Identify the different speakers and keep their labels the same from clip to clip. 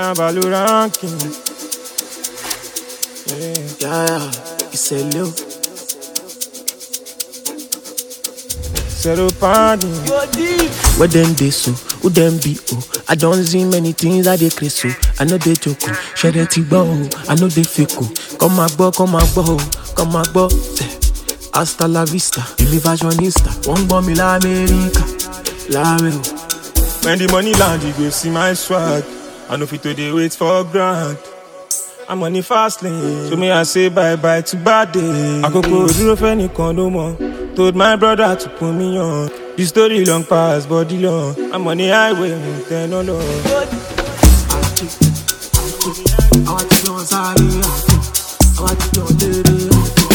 Speaker 1: Valorant King.
Speaker 2: Yeah, it's a little.
Speaker 1: Zero party.
Speaker 2: Where them they so, who them be oh. I don't see many things that they crazy so. I know they joke, share it I know they fake oh. Come my boy, come my boy. Hasta la vista, Billy fashionista. One bomb in La America, La America.
Speaker 1: When the money land, you go see my swag. I know fit today wait for grand. I'm on the fast lane, so me I say bye bye to bad days. I go duro for any no more. Told my brother to put me on. The story long past body long. I'm on the highway, then no no.
Speaker 2: I want to go on Saturday. I want to go on Saturday.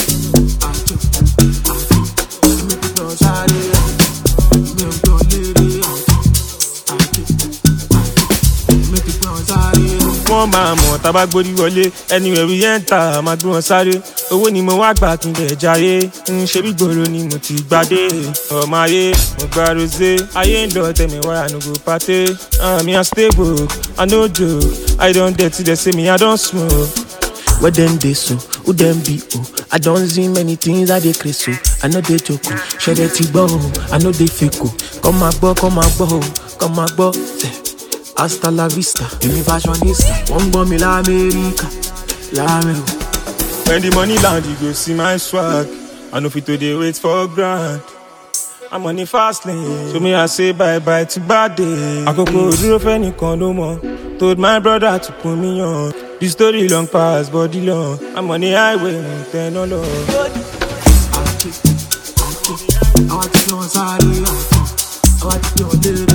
Speaker 1: Wọ́n máa mọ̀ tábà gbórí wọlé anywhere we enter máa gbé wọn sáré owó ni mo wá gbà kí n lè jayé ṣe bí gbòòrò ni mo ti gbadé ọmọ ayé mo gba rosé ayé ń lọ tẹ̀mí wá no go party me I stable I no joke I don dirty they say me I don smoke.
Speaker 2: Where them they so, who them be oh. I don't see many things that they crazy so. I know they joke, share it I know they fake oh. Come my boy. Hasta la vista, Billy fashionista. One bomb in La America, La America.
Speaker 1: When the money land, you go see my swag. I know fit today wait for grand. I'm on the fast lane, so me I say bye bye to bad days. I go duro for any no more. Told my brother to put me on. The story long past body long. I'm on the highway, then no low.
Speaker 2: I want to go on Saturday. I want to go on Saturday.